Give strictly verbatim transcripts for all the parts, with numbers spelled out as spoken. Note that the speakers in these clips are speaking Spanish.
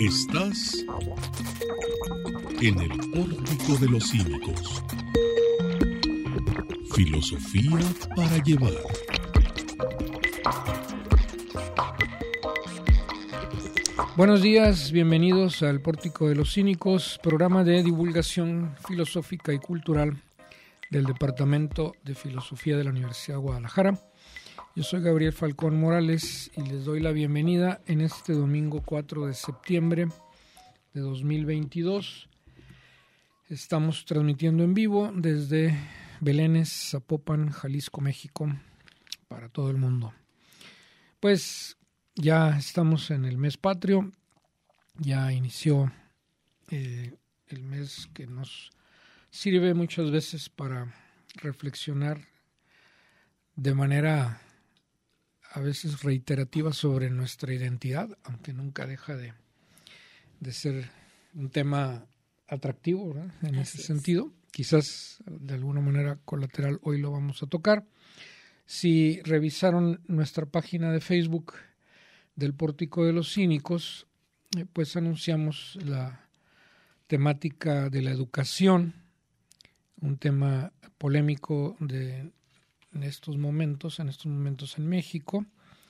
Estás en el Pórtico de los Cínicos. Filosofía para llevar. Buenos días, bienvenidos al Pórtico de los Cínicos, programa de divulgación filosófica y cultural del Departamento de Filosofía de la Universidad de Guadalajara. Yo soy Gabriel Falcón Morales y les doy la bienvenida en este domingo cuatro de septiembre de dos mil veintidós. Estamos transmitiendo en vivo desde Belénes, Zapopan, Jalisco, México, para todo el mundo. Pues ya estamos en el mes patrio, ya inició eh, el mes que nos sirve muchas veces para reflexionar de manera a veces reiterativa sobre nuestra identidad, aunque nunca deja de, de ser un tema atractivo, ¿verdad? En Así ese es. sentido. Quizás de alguna manera colateral hoy lo vamos a tocar. Si revisaron nuestra página de Facebook del Pórtico de los Cínicos, eh, pues anunciamos la temática de la educación, un tema polémico de en estos momentos, en estos momentos en México,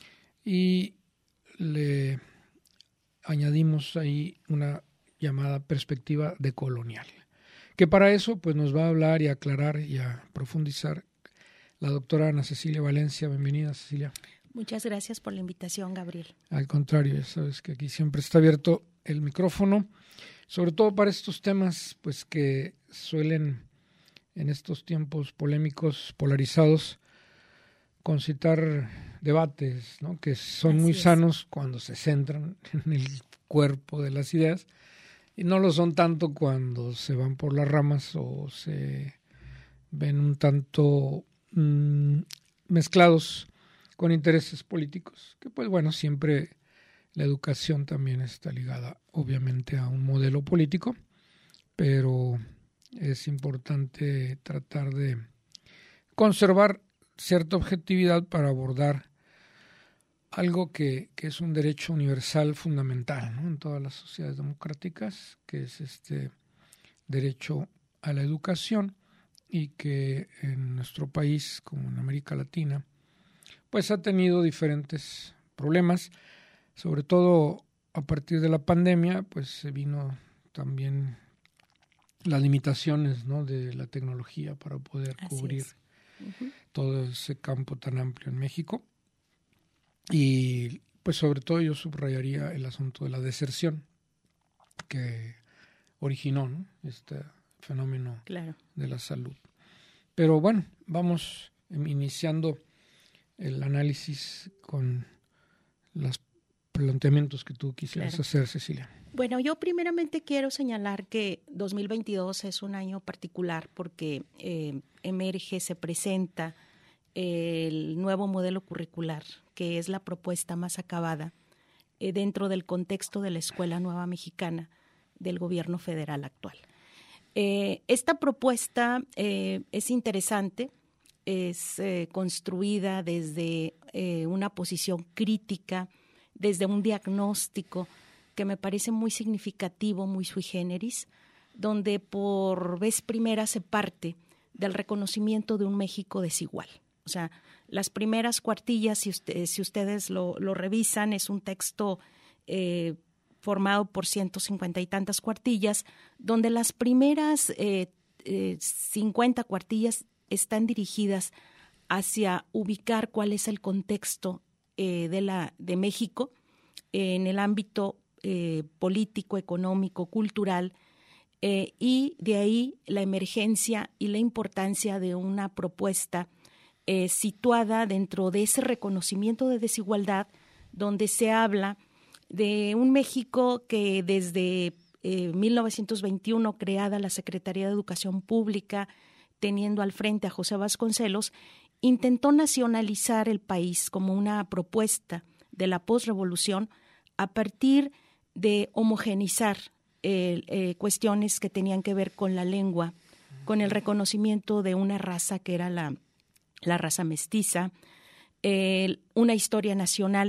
y le añadimos ahí una llamada perspectiva decolonial, que para eso pues nos va a hablar y a aclarar y a profundizar la doctora Ana Cecilia Valencia. Bienvenida, Cecilia. Muchas gracias por la invitación, Gabriel. Al contrario, ya sabes que aquí siempre está abierto el micrófono, sobre todo para estos temas pues que suelen en estos tiempos polémicos, polarizados, concitar debates, ¿no? Que son Así muy es. sanos cuando se centran en el cuerpo de las ideas y no lo son tanto cuando se van por las ramas o se ven un tanto mmm, mezclados con intereses políticos, que pues bueno, siempre la educación también está ligada obviamente a un modelo político, pero es importante tratar de conservar cierta objetividad para abordar algo que, que es un derecho universal fundamental, ¿no? En todas las sociedades democráticas, que es este derecho a la educación y que en nuestro país, como en América Latina, pues ha tenido diferentes problemas, sobre todo a partir de la pandemia, pues se vino también las limitaciones, ¿no? de la tecnología para poder Así cubrir uh-huh. todo ese campo tan amplio en México. Y pues sobre todo yo subrayaría el asunto de la deserción que originó, ¿no? este fenómeno claro. de la salud. Pero bueno, vamos iniciando el análisis con los planteamientos que tú quisieras claro. hacer, Cecilia. Bueno, yo primeramente quiero señalar que dos mil veintidós es un año particular porque eh, emerge, se presenta eh, el nuevo modelo curricular, que es la propuesta más acabada eh, dentro del contexto de la Escuela Nueva Mexicana del gobierno federal actual. Eh, esta propuesta eh, es interesante, es eh, construida desde eh, una posición crítica, desde un diagnóstico que me parece muy significativo, muy sui generis, donde por vez primera se parte del reconocimiento de un México desigual. O sea, las primeras cuartillas, si, usted, si ustedes lo, lo revisan, es un texto eh, formado por ciento cincuenta y tantas cuartillas, donde las primeras eh, eh, cincuenta cuartillas están dirigidas hacia ubicar cuál es el contexto eh, de, la, de México eh, en el ámbito Eh, político, económico, cultural, eh, y de ahí la emergencia y la importancia de una propuesta eh, situada dentro de ese reconocimiento de desigualdad, donde se habla de un México que desde eh, mil novecientos veintiuno, creada la Secretaría de Educación Pública, teniendo al frente a José Vasconcelos, intentó nacionalizar el país como una propuesta de la posrevolución a partir de homogenizar eh, eh, cuestiones que tenían que ver con la lengua, con el reconocimiento de una raza que era la, la raza mestiza, eh, una historia nacional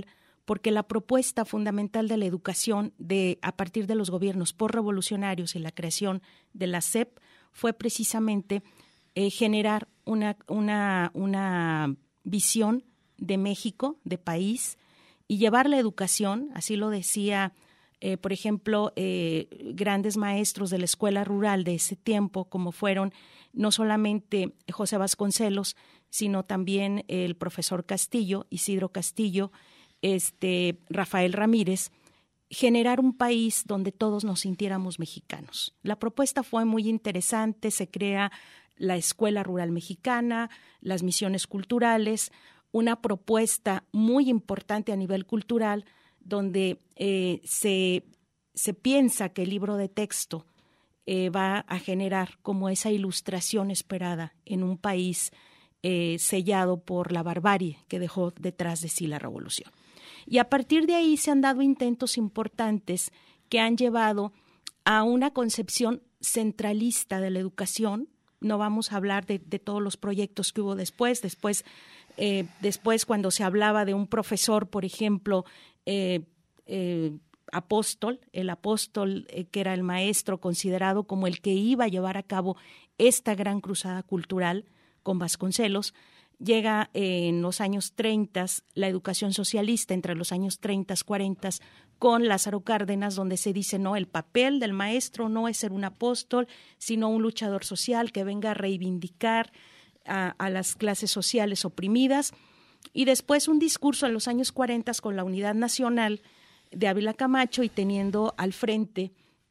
porque la propuesta fundamental de la educación de, a partir de los gobiernos postrevolucionarios y la creación de la S E P fue precisamente eh, generar una, una, una visión de México, de país, y llevar la educación, así lo decía, eh, por ejemplo, eh, grandes maestros de la escuela rural de ese tiempo, como fueron no solamente José Vasconcelos, sino también el profesor Castillo, Isidro Castillo, este, Rafael Ramírez, generar un país donde todos nos sintiéramos mexicanos. La propuesta fue muy interesante, se crea la Escuela Rural Mexicana, las misiones culturales, una propuesta muy importante a nivel cultural, donde eh, se, se piensa que el libro de texto eh, va a generar como esa ilustración esperada en un país eh, sellado por la barbarie que dejó detrás de sí la revolución. Y a partir de ahí se han dado intentos importantes que han llevado a una concepción centralista de la educación. No vamos a hablar de, de todos los proyectos que hubo después. Después, eh, después cuando se hablaba de un profesor, por ejemplo, eh, eh, apóstol, el apóstol eh, que era el maestro considerado como el que iba a llevar a cabo esta gran cruzada cultural con Vasconcelos, llega en los años treinta la educación socialista, entre los años treinta, cuarenta, con Lázaro Cárdenas, donde se dice, no, el papel del maestro no es ser un apóstol, sino un luchador social que venga a reivindicar a, a las clases sociales oprimidas. Y después un discurso en los años cuarenta con la Unidad Nacional de Ávila Camacho y teniendo al frente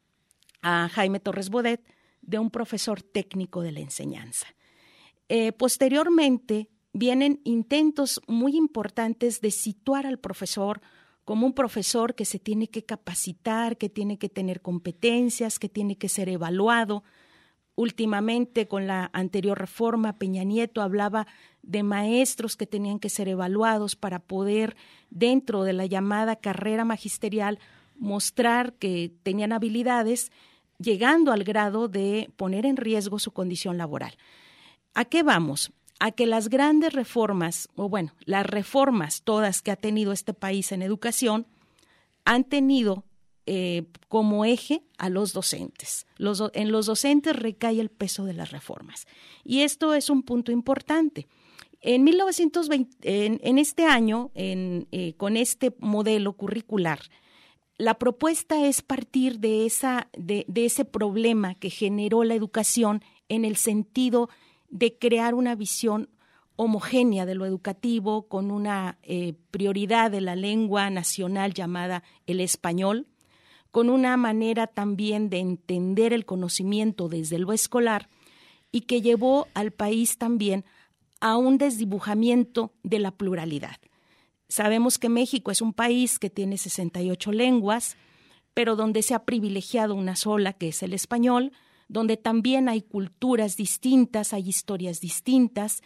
a Jaime Torres Bodet, de un profesor técnico de la enseñanza. Eh, posteriormente, vienen intentos muy importantes de situar al profesor como un profesor que se tiene que capacitar, que tiene que tener competencias, que tiene que ser evaluado. Últimamente, con la anterior reforma, Peña Nieto hablaba de maestros que tenían que ser evaluados para poder, dentro de la llamada carrera magisterial, mostrar que tenían habilidades, llegando al grado de poner en riesgo su condición laboral. ¿A qué vamos? A que las grandes reformas, o bueno, las reformas todas que ha tenido este país en educación, han tenido eh, como eje a los docentes. Los, en los docentes recae el peso de las reformas. Y esto es un punto importante. En mil novecientos veinte, en, en este año, en, eh, con este modelo curricular, la propuesta es partir de, esa, de, de ese problema que generó la educación en el sentido de crear una visión homogénea de lo educativo con una eh, prioridad de la lengua nacional llamada el español, con una manera también de entender el conocimiento desde lo escolar y que llevó al país también a un desdibujamiento de la pluralidad. Sabemos que México es un país que tiene sesenta y ocho lenguas, pero donde se ha privilegiado una sola, que es el español, donde también hay culturas distintas, hay historias distintas,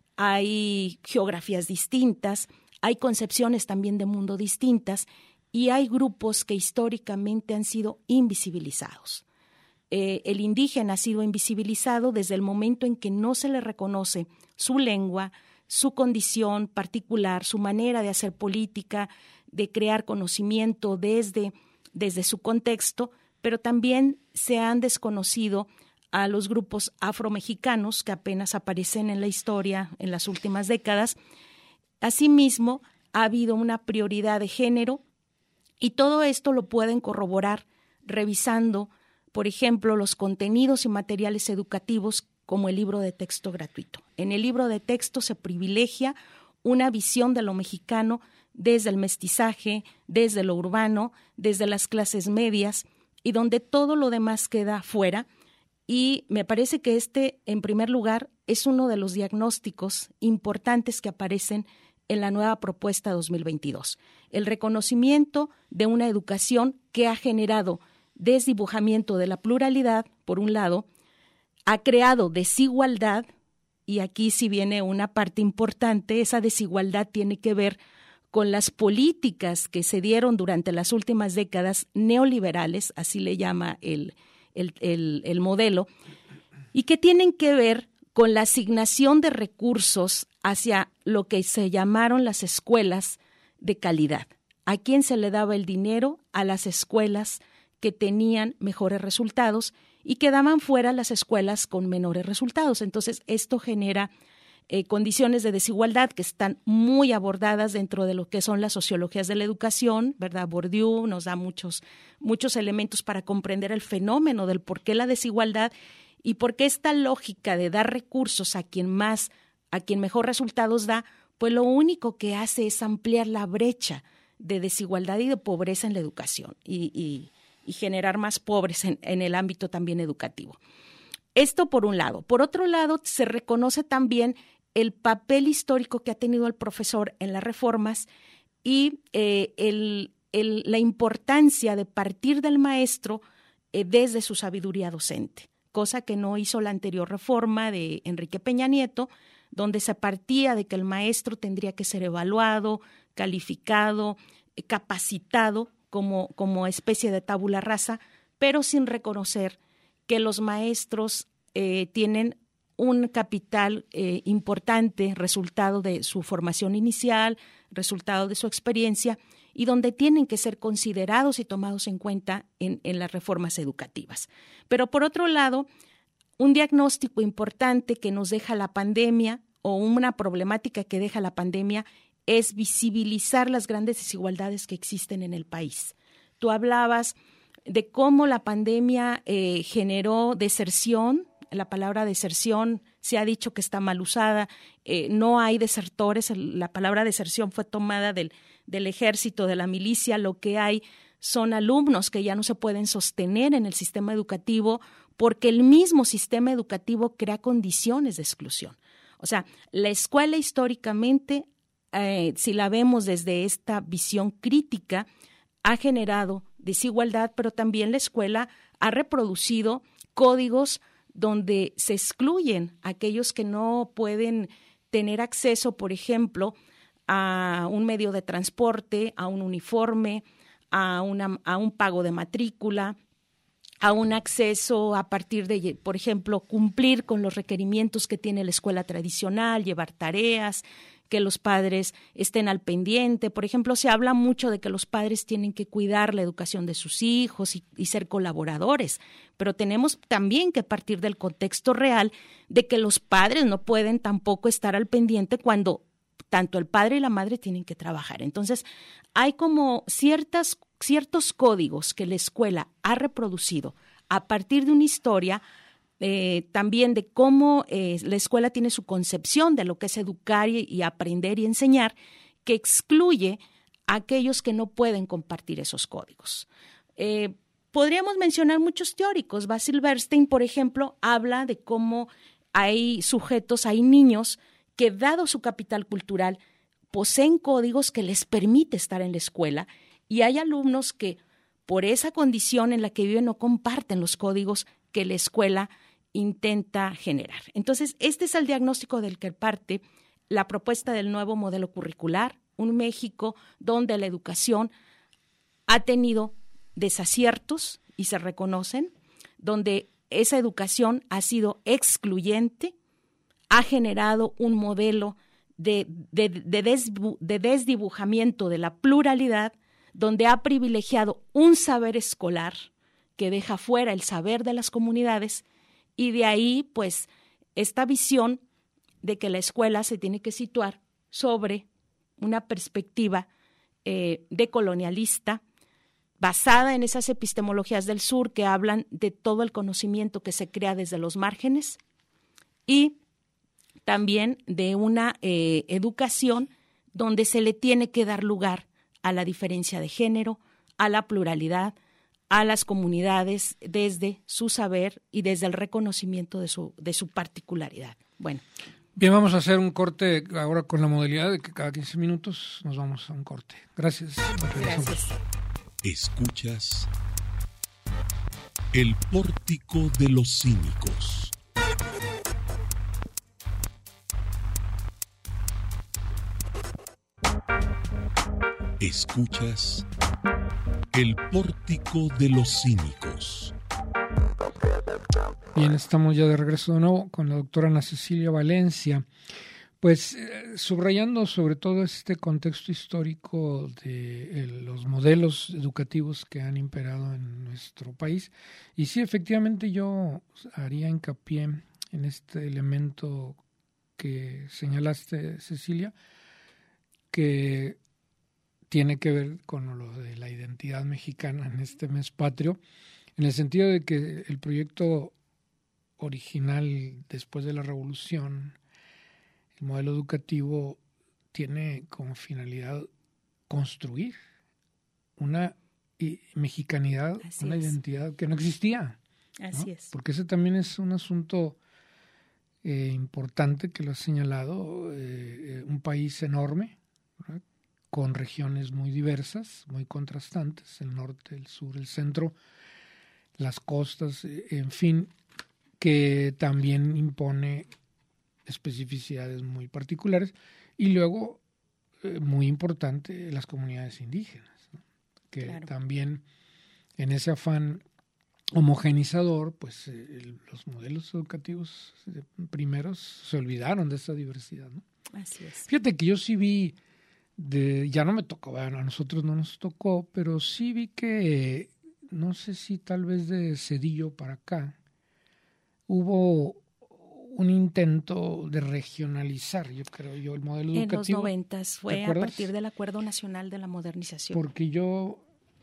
hay geografías distintas, hay concepciones también de mundo distintas y hay grupos que históricamente han sido invisibilizados. Eh, el indígena ha sido invisibilizado desde el momento en que no se le reconoce su lengua, su condición particular, su manera de hacer política, de crear conocimiento desde, desde su contexto, pero también se han desconocido a los grupos afromexicanos que apenas aparecen en la historia en las últimas décadas. Asimismo, ha habido una prioridad de género y todo esto lo pueden corroborar revisando, por ejemplo, los contenidos y materiales educativos como el libro de texto gratuito. En el libro de texto se privilegia una visión de lo mexicano desde el mestizaje, desde lo urbano, desde las clases medias, y donde todo lo demás queda fuera. Y me parece que este, en primer lugar, es uno de los diagnósticos importantes que aparecen en la nueva propuesta dos mil veintidós. El reconocimiento de una educación que ha generado desdibujamiento de la pluralidad, por un lado, ha creado desigualdad, y aquí sí viene una parte importante, esa desigualdad tiene que ver con las políticas que se dieron durante las últimas décadas neoliberales, así le llama el, el, el, el modelo, y que tienen que ver con la asignación de recursos hacia lo que se llamaron las escuelas de calidad, a quién se le daba el dinero, a las escuelas que tenían mejores resultados y quedaban fuera las escuelas con menores resultados. Entonces, esto genera eh, condiciones de desigualdad que están muy abordadas dentro de lo que son las sociologías de la educación, ¿verdad? Bourdieu nos da muchos, muchos elementos para comprender el fenómeno del por qué la desigualdad y por qué esta lógica de dar recursos a quien más, a quien mejor resultados da, pues lo único que hace es ampliar la brecha de desigualdad y de pobreza en la educación y, y, y generar más pobres en, en el ámbito también educativo. Esto por un lado. Por otro lado, se reconoce también el papel histórico que ha tenido el profesor en las reformas y eh, el, el, la importancia de partir del maestro eh, desde su sabiduría docente, cosa que no hizo la anterior reforma de Enrique Peña Nieto, donde se partía de que el maestro tendría que ser evaluado, calificado, eh, capacitado como, como especie de tabula rasa, pero sin reconocer que los maestros eh, tienen un capital eh, importante, resultado de su formación inicial, resultado de su experiencia, y donde tienen que ser considerados y tomados en cuenta en, en las reformas educativas. Pero por otro lado, un diagnóstico importante que nos deja la pandemia o una problemática que deja la pandemia es visibilizar las grandes desigualdades que existen en el país. Tú hablabas de cómo la pandemia eh, generó deserción. La palabra deserción se ha dicho que está mal usada, eh, no hay desertores, la palabra deserción fue tomada del, del ejército, de la milicia, lo que hay son alumnos que ya no se pueden sostener en el sistema educativo porque el mismo sistema educativo crea condiciones de exclusión. O sea, la escuela históricamente, eh, si la vemos desde esta visión crítica, ha generado desigualdad, pero también la escuela ha reproducido códigos donde se excluyen a aquellos que no pueden tener acceso, por ejemplo, a un medio de transporte, a un uniforme, a, una, a un pago de matrícula, a un acceso a partir de, por ejemplo, cumplir con los requerimientos que tiene la escuela tradicional, llevar tareas, que los padres estén al pendiente. Por ejemplo, se habla mucho de que los padres tienen que cuidar la educación de sus hijos y, y ser colaboradores, pero tenemos también que partir del contexto real de que los padres no pueden tampoco estar al pendiente cuando tanto el padre y la madre tienen que trabajar. Entonces, hay como ciertas, ciertos códigos que la escuela ha reproducido a partir de una historia, Eh, también de cómo eh, la escuela tiene su concepción de lo que es educar y, y aprender y enseñar, que excluye a aquellos que no pueden compartir esos códigos. Eh, podríamos mencionar muchos teóricos. Basil Bernstein, por ejemplo, habla de cómo hay sujetos, hay niños que, dado su capital cultural, poseen códigos que les permite estar en la escuela, y hay alumnos que, por esa condición en la que viven, no comparten los códigos que la escuela intenta generar. Entonces, este es el diagnóstico del que parte la propuesta del nuevo modelo curricular, un México donde la educación ha tenido desaciertos y se reconocen, donde esa educación ha sido excluyente, ha generado un modelo de, de, de, des, de desdibujamiento de la pluralidad, donde ha privilegiado un saber escolar que deja fuera el saber de las comunidades, y de ahí, pues, esta visión de que la escuela se tiene que situar sobre una perspectiva eh, decolonialista, basada en esas epistemologías del sur que hablan de todo el conocimiento que se crea desde los márgenes, y también de una eh, educación donde se le tiene que dar lugar a la diferencia de género, a la pluralidad, a las comunidades desde su saber y desde el reconocimiento de su, de su particularidad. Bueno. Bien, vamos a hacer un corte ahora con la modalidad de que cada quince minutos nos vamos a un corte. Gracias. Gracias. Escuchas El Pórtico de los Cínicos. Escuchas El Pórtico de los Cínicos. Bien, estamos ya de regreso de nuevo con la doctora Ana Cecilia Valencia. Pues eh, subrayando sobre todo este contexto histórico de eh, los modelos educativos que han imperado en nuestro país. Y sí, efectivamente yo haría hincapié en este elemento que señalaste, Cecilia, que tiene que ver con lo de la identidad mexicana en este mes patrio, en el sentido de que el proyecto original después de la Revolución, el modelo educativo tiene como finalidad construir una mexicanidad, Así una es. identidad que no existía. Así ¿no? es. Porque ese también es un asunto eh, importante que lo has señalado, eh, un país enorme, ¿verdad? Con regiones muy diversas, muy contrastantes, el norte, el sur, el centro, las costas, eh, en fin, que también impone especificidades muy particulares, y luego, eh, muy importante, las comunidades indígenas, ¿no? Que Claro. también en ese afán homogenizador, pues eh, el, los modelos educativos eh, primeros se olvidaron de esa diversidad, ¿no? Así es. Fíjate que yo sí vi, de, ya no me tocó, bueno, a nosotros no nos tocó, pero sí vi que, no sé si tal vez de Cedillo para acá, hubo un intento de regionalizar, yo creo yo, el modelo En los educativo. noventas fue a acuerdas? partir del Acuerdo Nacional de la Modernización. Porque yo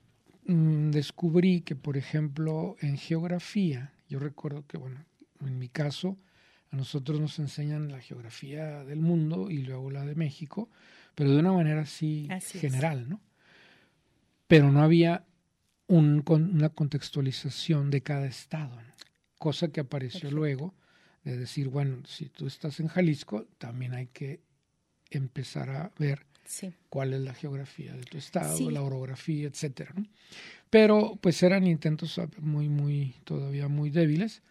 mm, descubrí que, por ejemplo, en geografía, yo recuerdo que, bueno, en mi caso, a nosotros nos enseñan la geografía del mundo y luego la de México, pero de una manera así, Así es. general, ¿no? Pero no había un, con, una contextualización de cada estado, ¿no? Cosa que apareció Perfecto. luego, de decir, bueno, si tú estás en Jalisco, también hay que empezar a ver Sí. cuál es la geografía de tu estado, Sí. la orografía, etcétera, ¿no? Pero pues eran intentos muy, muy, todavía muy débiles,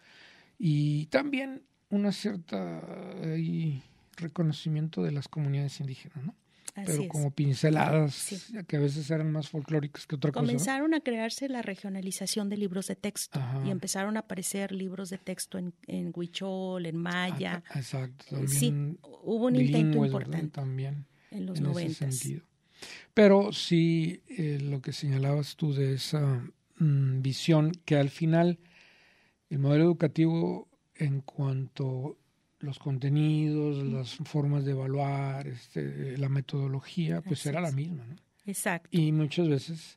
y también una cierta ahí, reconocimiento de las comunidades indígenas, ¿no? Así Pero es. como pinceladas, Sí. que a veces eran más folclóricas que otra cosa, ¿no? Comenzaron a crearse la regionalización de libros de texto Ajá. y empezaron a aparecer libros de texto en, en huichol, en maya. Ah, exacto, Eh, también sí, hubo un intento bilingües, ¿verdad? importante También en los en ese noventas. sentido. Pero sí, eh, lo que señalabas tú de esa mm, visión, que al final el modelo educativo en cuanto los contenidos, las formas de evaluar, este, la metodología, pues Así era la es. misma, ¿no? Exacto. Y muchas veces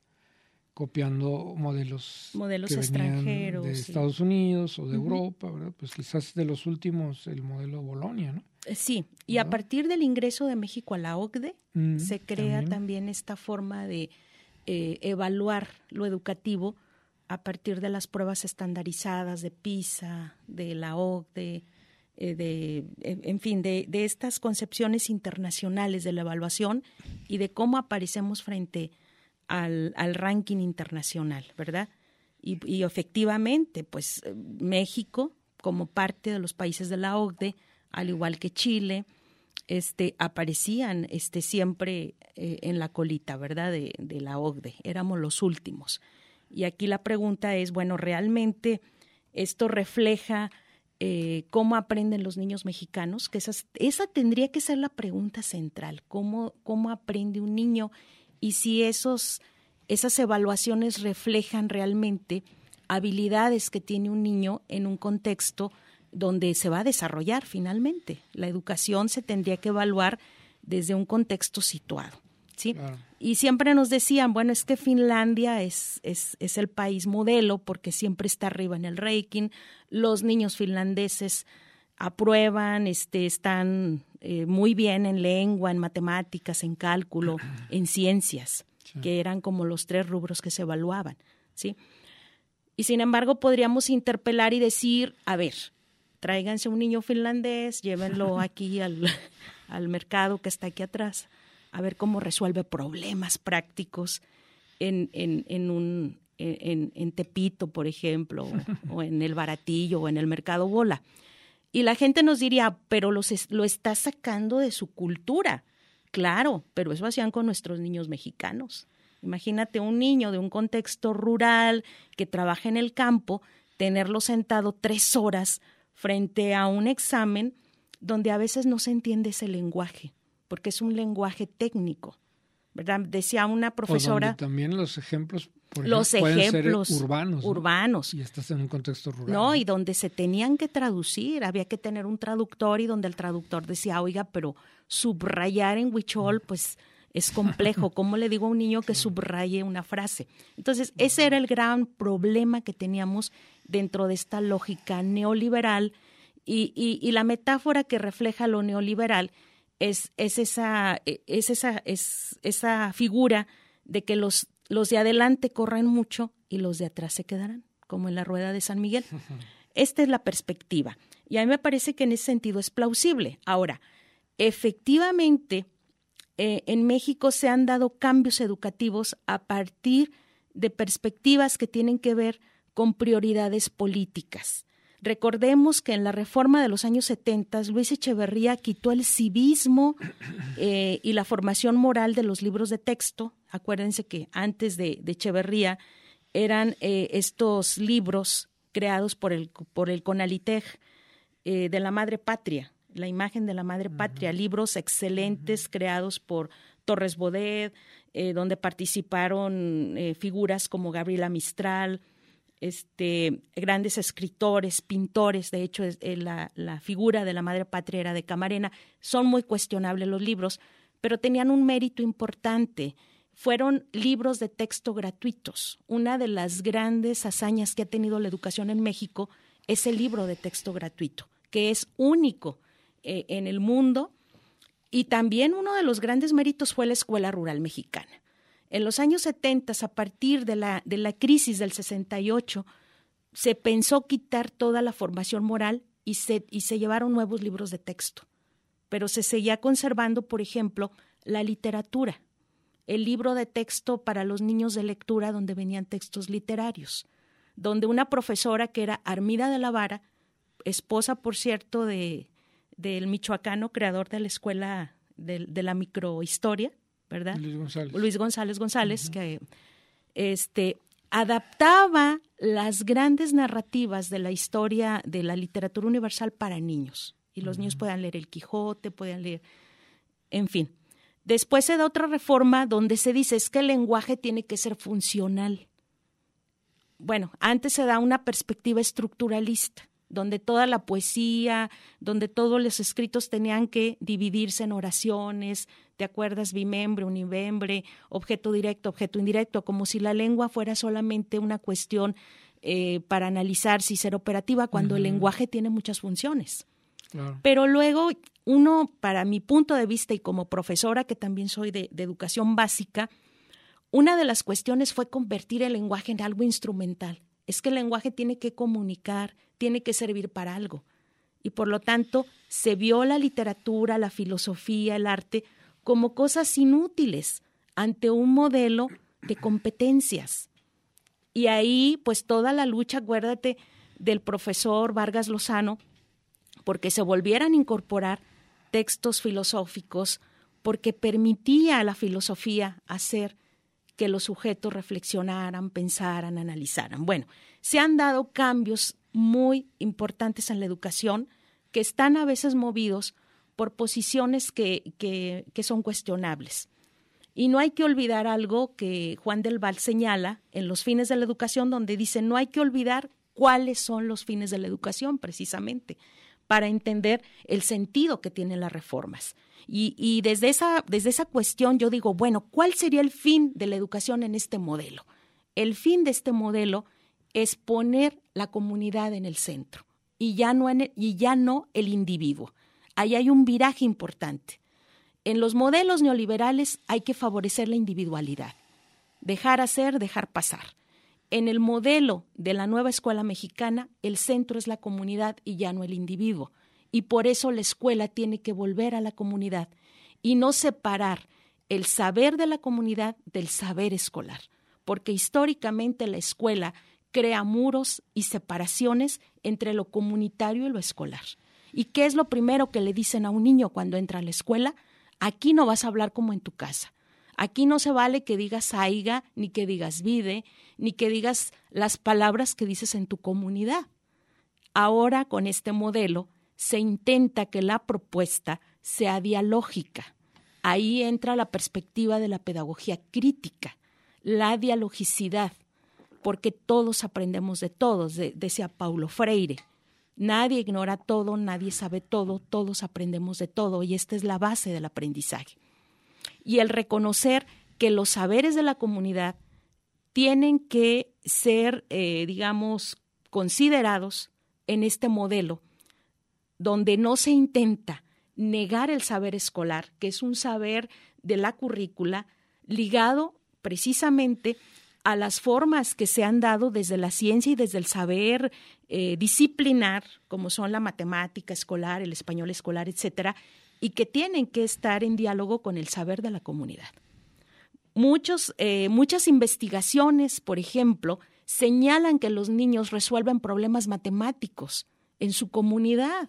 copiando modelos, Modelos que venían extranjeros, de sí. Estados Unidos o de Ujú. Europa, ¿verdad? Pues quizás de los últimos el modelo Bolonia, ¿no? Eh, Sí, y a ¿No? partir del ingreso de México a la O C D E, Mm, se crea también. esta forma de eh, evaluar lo educativo a partir de las pruebas estandarizadas de PISA, de la O C D E, eh, de, en en fin, de, de estas concepciones internacionales de la evaluación y de cómo aparecemos frente al, al ranking internacional, ¿verdad? Y, y efectivamente, pues eh, México, como parte de los países de la O C D E, al igual que Chile, este, aparecían este, siempre eh, en la colita, ¿verdad?, de, de la O C D E. Éramos los últimos. Y aquí la pregunta es, bueno, ¿realmente esto refleja eh, cómo aprenden los niños mexicanos? Que esas, esa tendría que ser la pregunta central. ¿Cómo, cómo aprende un niño? Y si esos, esas evaluaciones reflejan realmente habilidades que tiene un niño en un contexto donde se va a desarrollar finalmente. La educación se tendría que evaluar desde un contexto situado, ¿sí? Claro. Y siempre nos decían, bueno, es que Finlandia es, es, es el país modelo porque siempre está arriba en el ranking, los niños finlandeses aprueban, este, están eh, muy bien en lengua, en matemáticas, en cálculo, en ciencias, Sí. que eran como los tres rubros que se evaluaban, ¿sí? Y sin embargo podríamos interpelar y decir, a ver, tráiganse un niño finlandés, llévenlo aquí al, al mercado que está aquí atrás, a ver cómo resuelve problemas prácticos en, en, en, un, en, en Tepito, por ejemplo, o, o en el Baratillo, o en el Mercado Bola. Y la gente nos diría, pero los es, lo está sacando de su cultura. Claro, pero eso hacían con nuestros niños mexicanos. Imagínate un niño de un contexto rural que trabaja en el campo, tenerlo sentado tres horas frente a un examen donde a veces no se entiende ese lenguaje, porque es un lenguaje técnico, ¿verdad? Decía una profesora... O donde también los ejemplos, por los ejemplo, ejemplos pueden ser urbanos. ¿no? urbanos. Y estás en un contexto rural. No, ¿no? y donde se tenían que traducir, había que tener un traductor y donde el traductor decía, oiga, pero subrayar en huichol, pues es complejo. ¿Cómo le digo a un niño que subraye una frase? Entonces, ese era el gran problema que teníamos dentro de esta lógica neoliberal y, y, y la metáfora que refleja lo neoliberal es, es, esa, es, esa, es esa figura de que los, los de adelante corren mucho y los de atrás se quedarán, como en la rueda de San Miguel. Esta es la perspectiva. Y a mí me parece que en ese sentido es plausible. Ahora, efectivamente, eh, en México se han dado cambios educativos a partir de perspectivas que tienen que ver con prioridades políticas. Recordemos que en la reforma de los años setenta, Luis Echeverría quitó el civismo eh, y la formación moral de los libros de texto. Acuérdense que antes de, de Echeverría eran eh, estos libros creados por el, por el CONALITEG eh, de la Madre Patria, la imagen de la Madre Patria, uh-huh. libros excelentes uh-huh. creados por Torres Bodet, eh, donde participaron eh, figuras como Gabriela Mistral, este, grandes escritores, pintores. De hecho, es, eh, la, la figura de la Madre Patria era de Camarena. Son muy cuestionables los libros, pero tenían un mérito importante. Fueron libros de texto gratuitos. Una de las grandes hazañas que ha tenido la educación en México es el libro de texto gratuito, que es único eh, en el mundo. Y también uno de los grandes méritos fue la Escuela Rural Mexicana. En los años setenta, a partir de la, de la crisis del sesenta y ocho, se pensó quitar toda la formación moral y se, y se llevaron nuevos libros de texto. Pero se seguía conservando, por ejemplo, la literatura, el libro de texto para los niños de lectura donde venían textos literarios, donde una profesora que era Armida de la Vara, esposa, por cierto, de, del michoacano creador de la escuela de, de la microhistoria, ¿verdad? Luis González. Luis González González, uh-huh. que este, adaptaba las grandes narrativas de la historia de la literatura universal para niños. Y los uh-huh. niños puedan leer El Quijote, puedan leer, en fin. Después se da otra reforma donde se dice es que el lenguaje tiene que ser funcional. Bueno, antes se da una perspectiva estructuralista, donde toda la poesía, donde todos los escritos tenían que dividirse en oraciones, ¿te acuerdas? Bimembre, unimembre, objeto directo, objeto indirecto, como si la lengua fuera solamente una cuestión eh, para analizar si ser operativa, cuando uh-huh. el lenguaje tiene muchas funciones. Claro. Pero luego uno, para mi punto de vista y como profesora, que también soy de, de educación básica, una de las cuestiones fue convertir el lenguaje en algo instrumental. Es que el lenguaje tiene que comunicar, tiene que servir para algo. Y por lo tanto, se vio la literatura, la filosofía, el arte como cosas inútiles ante un modelo de competencias. Y ahí, pues toda la lucha, acuérdate, del profesor Vargas Lozano, porque se volvieran a incorporar textos filosóficos, porque permitía a la filosofía hacer que los sujetos reflexionaran, pensaran, analizaran. Bueno, se han dado cambios muy importantes en la educación que están a veces movidos por posiciones que, que, que son cuestionables. Y no hay que olvidar algo que Juan del Val señala en Los fines de la educación, donde dice no hay que olvidar cuáles son los fines de la educación precisamente para entender el sentido que tienen las reformas. Y, y desde esa, desde esa cuestión yo digo, bueno, ¿cuál sería el fin de la educación en este modelo? El fin de este modelo es poner la comunidad en el centro y ya no, en el, y ya no el individuo. Ahí hay un viraje importante. En los modelos neoliberales hay que favorecer la individualidad, dejar hacer, dejar pasar. En el modelo de la nueva escuela mexicana, el centro es la comunidad y ya no el individuo. Y por eso la escuela tiene que volver a la comunidad y no separar el saber de la comunidad del saber escolar, porque históricamente la escuela crea muros y separaciones entre lo comunitario y lo escolar. ¿Y qué es lo primero que le dicen a un niño cuando entra a la escuela? Aquí no vas a hablar como en tu casa. Aquí no se vale que digas aiga, ni que digas vide, ni que digas las palabras que dices en tu comunidad. Ahora, con este modelo, se intenta que la propuesta sea dialógica. Ahí entra la perspectiva de la pedagogía crítica, la dialogicidad, porque todos aprendemos de todos, de, decía Paulo Freire. Nadie ignora todo, nadie sabe todo, todos aprendemos de todo, y esta es la base del aprendizaje. Y el reconocer que los saberes de la comunidad tienen que ser, eh, digamos, considerados en este modelo, donde no se intenta negar el saber escolar, que es un saber de la currícula ligado precisamente a las formas que se han dado desde la ciencia y desde el saber eh, disciplinar, como son la matemática escolar, el español escolar, etcétera, y que tienen que estar en diálogo con el saber de la comunidad. Muchos, eh, muchas investigaciones, por ejemplo, señalan que los niños resuelven problemas matemáticos en su comunidad.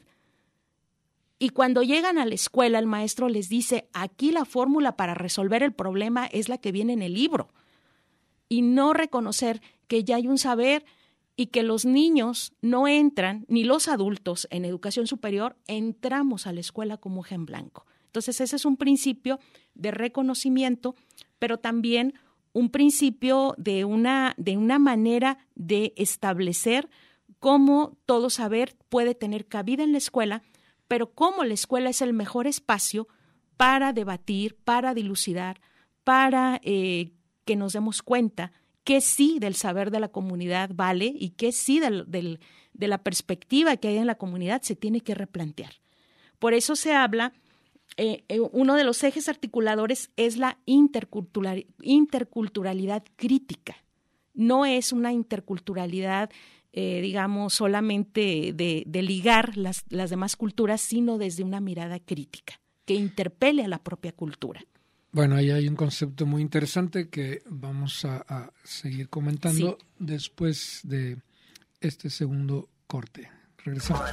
Y cuando llegan a la escuela, el maestro les dice, aquí la fórmula para resolver el problema es la que viene en el libro. Y no reconocer que ya hay un saber y que los niños no entran, ni los adultos en educación superior, entramos a la escuela como hoja en blanco. Entonces ese es un principio de reconocimiento, pero también un principio de una, de una manera de establecer cómo todo saber puede tener cabida en la escuela, pero cómo la escuela es el mejor espacio para debatir, para dilucidar, para eh, que nos demos cuenta que sí del saber de la comunidad vale y que sí del, del, de la perspectiva que hay en la comunidad se tiene que replantear. Por eso se habla, eh, eh, uno de los ejes articuladores es la intercultural, interculturalidad crítica. No es una interculturalidad, eh, digamos, solamente de, de ligar las, las demás culturas, sino desde una mirada crítica, que interpele a la propia cultura. Bueno, ahí hay un concepto muy interesante que vamos a, a seguir comentando sí. después de este segundo corte. Regresamos.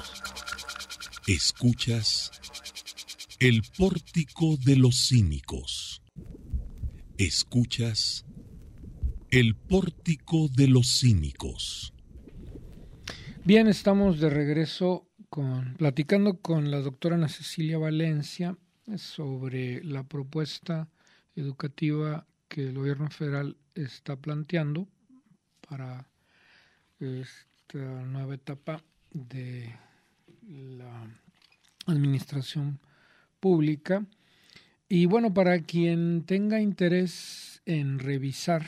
Escuchas El Pórtico de los Cínicos. Escuchas El Pórtico de los Cínicos. Bien, estamos de regreso con, platicando con la doctora Ana Cecilia Valencia sobre la propuesta educativa que el gobierno federal está planteando para esta nueva etapa de la administración pública. Y bueno, para quien tenga interés en revisar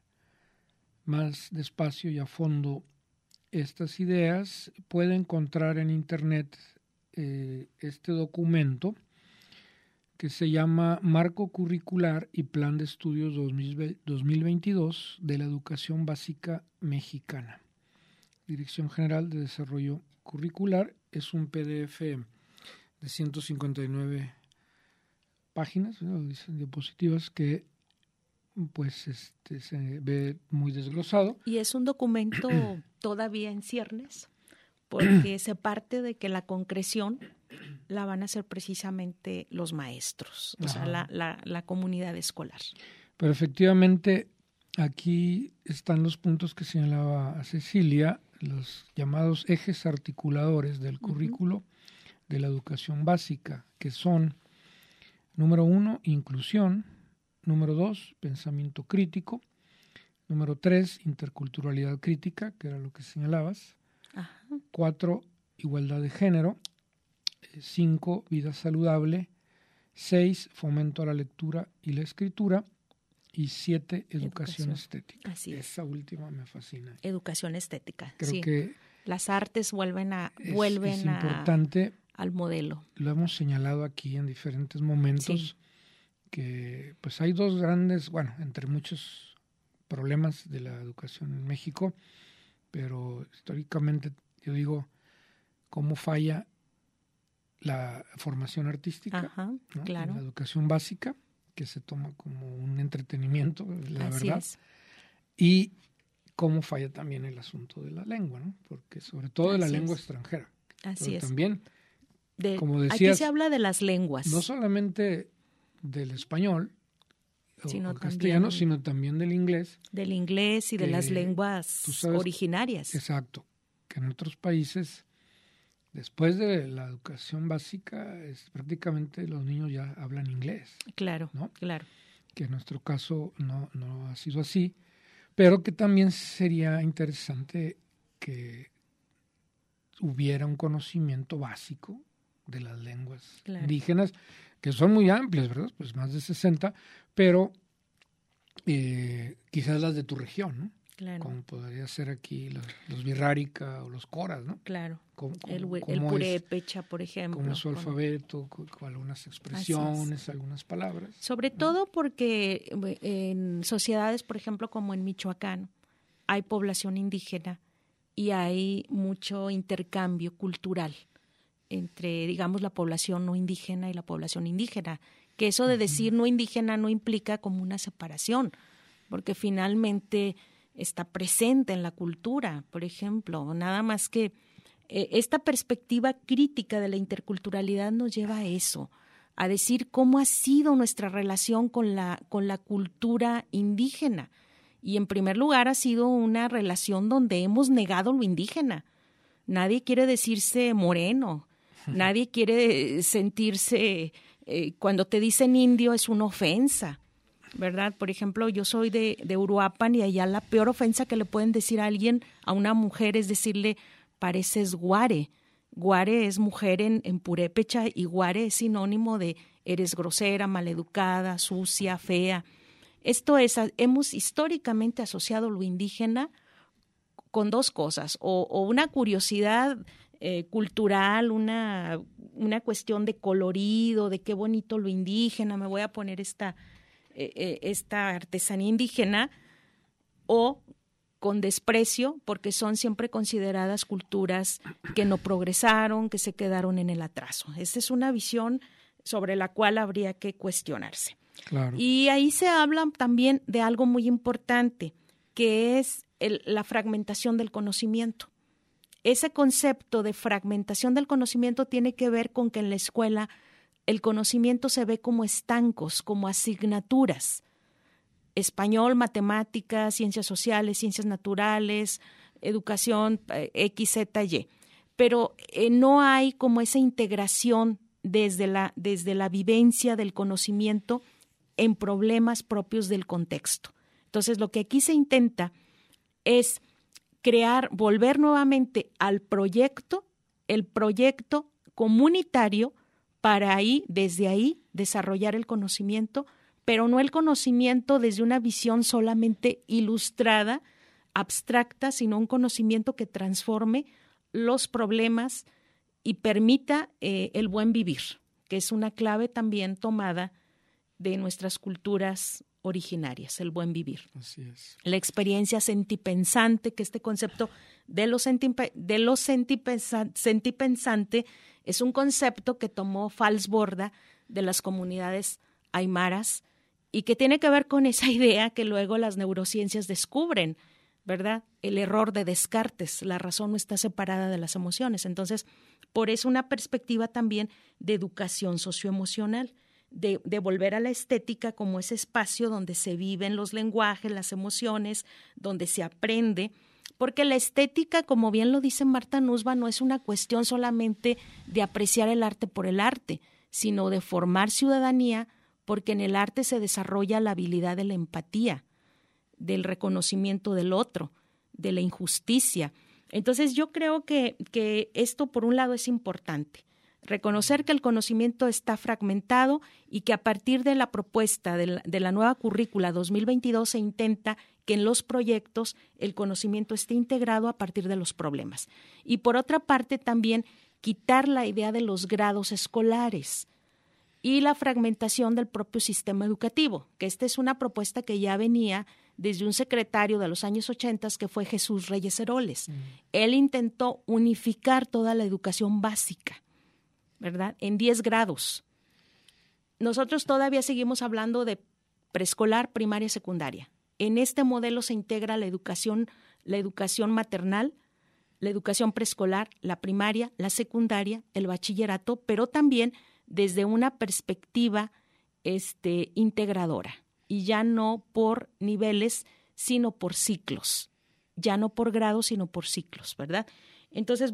más despacio y a fondo estas ideas, puede encontrar en internet eh, este documento que se llama Marco Curricular y Plan de Estudios dos mil veintidós de la Educación Básica Mexicana. Dirección General de Desarrollo Curricular. Es un P D F de ciento cincuenta y nueve páginas, ¿no? Diapositivas que pues este se ve muy desglosado. Y es un documento todavía en ciernes, porque se parte de que la concreción la van a hacer precisamente los maestros, o Ajá. sea, la, la, la comunidad escolar. Pero efectivamente aquí están los puntos que señalaba Cecilia, los llamados ejes articuladores del currículo uh-huh. de la educación básica, que son, número uno, inclusión, número dos, pensamiento crítico, número tres, interculturalidad crítica, que era lo que señalabas, Ajá. cuatro, igualdad de género, cinco, vida saludable, seis, fomento a la lectura y la escritura, y siete, educación, educación. estética. Así es. Esa última me fascina. Educación estética. Creo sí. que las artes vuelven a es, vuelven es importante, a, al modelo. Lo hemos señalado aquí en diferentes momentos, sí. que pues hay dos grandes, bueno, entre muchos problemas de la educación en México, pero históricamente yo digo, cómo falla la formación artística, Ajá, ¿no? claro. La educación básica, que se toma como un entretenimiento, la Así verdad, es. y cómo falla también el asunto de la lengua, ¿no? Porque sobre todo de la Así lengua es. extranjera. Así pero es. También, de, como decías, aquí se habla de las lenguas. No solamente del español o, sino o castellano, también, sino también del inglés. Del inglés y de las lenguas sabes, originarias. Exacto, que en otros países después de la educación básica, es, prácticamente los niños ya hablan inglés. Claro, ¿no? claro. Que en nuestro caso no, no ha sido así, pero que también sería interesante que hubiera un conocimiento básico de las lenguas claro. indígenas, que son muy amplias, ¿verdad? Pues más de sesenta, pero eh, quizás las de tu región, ¿no? Claro. Como podría ser aquí los, los birrárica o los coras, ¿no? Claro. ¿Cómo, cómo, el, cómo el purépecha, por ejemplo. Como es su alfabeto, con, con algunas expresiones, algunas palabras. Sobre ¿no? todo porque en sociedades, por ejemplo, como en Michoacán, hay población indígena y hay mucho intercambio cultural entre, digamos, la población no indígena y la población indígena. Que eso de decir no indígena no implica como una separación, porque finalmente está presente en la cultura, por ejemplo, nada más que eh, esta perspectiva crítica de la interculturalidad nos lleva a eso, a decir cómo ha sido nuestra relación con la, con la cultura indígena. Y en primer lugar ha sido una relación donde hemos negado lo indígena. Nadie quiere decirse moreno, nadie quiere sentirse, eh, cuando te dicen indio es una ofensa, ¿verdad? Por ejemplo, yo soy de, de Uruapan y allá la peor ofensa que le pueden decir a alguien, a una mujer, es decirle, pareces guare. Guare es mujer en, en purépecha y guare es sinónimo de eres grosera, maleducada, sucia, fea. Esto es, hemos históricamente asociado lo indígena con dos cosas, o, o una curiosidad eh, cultural, una, una cuestión de colorido, de qué bonito lo indígena, me voy a poner esta... esta artesanía indígena, o con desprecio porque son siempre consideradas culturas que no progresaron, que se quedaron en el atraso. Esa es una visión sobre la cual habría que cuestionarse. Claro. Y ahí se habla también de algo muy importante, que es el, la fragmentación del conocimiento. Ese concepto de fragmentación del conocimiento tiene que ver con que en la escuela el conocimiento se ve como estancos, como asignaturas. Español, matemáticas, ciencias sociales, ciencias naturales, educación, eh, X, Z, Y. Pero eh, no hay como esa integración desde la, desde la vivencia del conocimiento en problemas propios del contexto. Entonces, lo que aquí se intenta es crear, volver nuevamente al proyecto, el proyecto comunitario, para ahí, desde ahí, desarrollar el conocimiento, pero no el conocimiento desde una visión solamente ilustrada, abstracta, sino un conocimiento que transforme los problemas y permita eh, el buen vivir, que es una clave también tomada de nuestras culturas originarias, el buen vivir. Así es. La experiencia sentipensante, que este concepto de lo, sentipe, de lo sentipensa, sentipensante es un concepto que tomó Falsborda de las comunidades aymaras y que tiene que ver con esa idea que luego las neurociencias descubren, ¿verdad? El error de Descartes, la razón no está separada de las emociones. Entonces, por eso una perspectiva también de educación socioemocional, de, de volver a la estética como ese espacio donde se viven los lenguajes, las emociones, donde se aprende, porque la estética, como bien lo dice Marta Nussbaum, no es una cuestión solamente de apreciar el arte por el arte, sino de formar ciudadanía, porque en el arte se desarrolla la habilidad de la empatía, del reconocimiento del otro, de la injusticia. Entonces yo creo que, que esto por un lado es importante, reconocer que el conocimiento está fragmentado y que a partir de la propuesta de la, de la nueva currícula dos mil veintidós se intenta que en los proyectos el conocimiento esté integrado a partir de los problemas. Y por otra parte también quitar la idea de los grados escolares y la fragmentación del propio sistema educativo, que esta es una propuesta que ya venía desde un secretario de los años ochenta que fue Jesús Reyes Heroles. Mm. Él intentó unificar toda la educación básica, ¿verdad? En diez grados. Nosotros todavía seguimos hablando de preescolar, primaria, secundaria. En este modelo se integra la educación, la educación maternal, la educación preescolar, la primaria, la secundaria, el bachillerato, pero también desde una perspectiva este, integradora. Y ya no por niveles, sino por ciclos. Ya no por grados, sino por ciclos, ¿verdad? Entonces, bueno,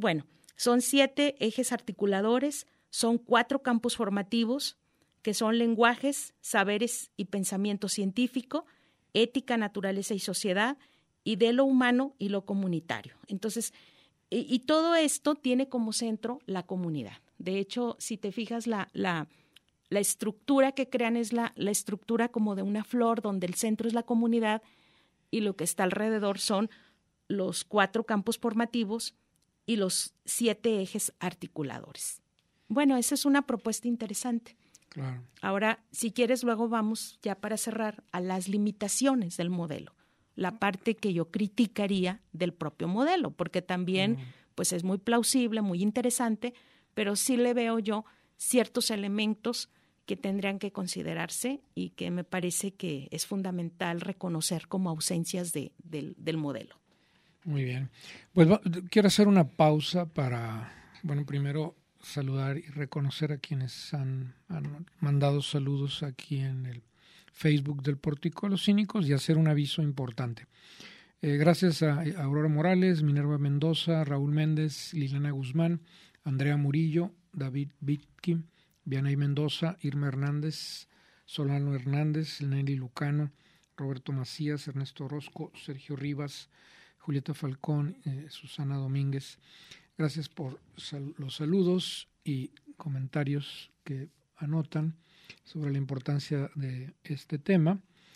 Son siete ejes articuladores, son cuatro campos formativos, que son lenguajes, saberes y pensamiento científico, ética, naturaleza y sociedad, y de lo humano y lo comunitario. Entonces, y, y todo esto tiene como centro la comunidad. De hecho, si te fijas, la, la, la estructura que crean es la, la estructura como de una flor, donde el centro es la comunidad y lo que está alrededor son los cuatro campos formativos y los siete ejes articuladores. Bueno, esa es una propuesta interesante. Claro. Ahora, si quieres, luego vamos ya para cerrar a las limitaciones del modelo, la parte que yo criticaría del propio modelo, porque también uh-huh. pues es muy plausible, muy interesante, pero sí le veo yo ciertos elementos que tendrían que considerarse y que me parece que es fundamental reconocer como ausencias de, de, del modelo. Muy bien. Pues quiero hacer una pausa para, bueno, primero saludar y reconocer a quienes han, han mandado saludos aquí en el Facebook del Pórtico de los Cínicos y hacer un aviso importante. Eh, gracias a Aurora Morales, Minerva Mendoza, Raúl Méndez, Liliana Guzmán, Andrea Murillo, David Vitkin, Vianey Mendoza, Irma Hernández, Solano Hernández, Nelly Lucano, Roberto Macías, Ernesto Orozco, Sergio Rivas, Julieta Falcón, eh, Susana Domínguez. Gracias por sal- los saludos y comentarios que anotan sobre la importancia de este tema.